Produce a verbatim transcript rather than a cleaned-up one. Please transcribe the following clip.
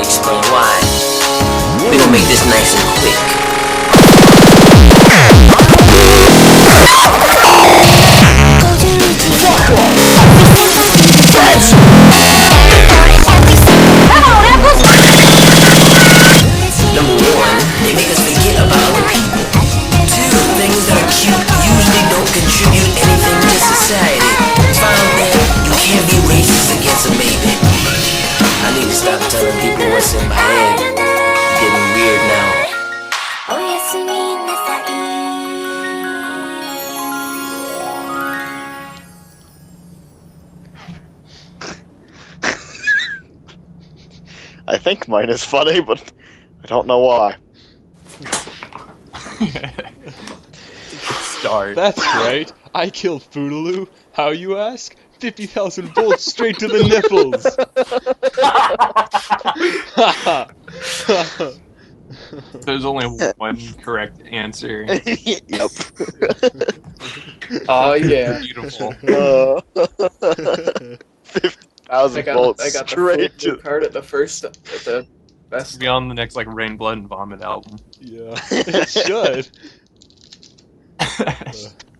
explain why. We gonna make this nice and quick. Number one, they make us forget about other people. Two, things that are cute usually don't contribute anything to society. Finally, you can't be racist against a baby. I need to stop telling people what's in my head. It's getting weird now. I think mine is funny, but I don't know why. Start. That's right. I killed Foodaloo. How, you ask? fifty thousand volts straight to the nipples. There's only one correct answer. Yep. Oh yeah. Beautiful. Uh, fifty I thousand got volts I got the straight full to... card at the first at the best. Be on the next like Rain, Blood, and Vomit album. Yeah, it should. Uh.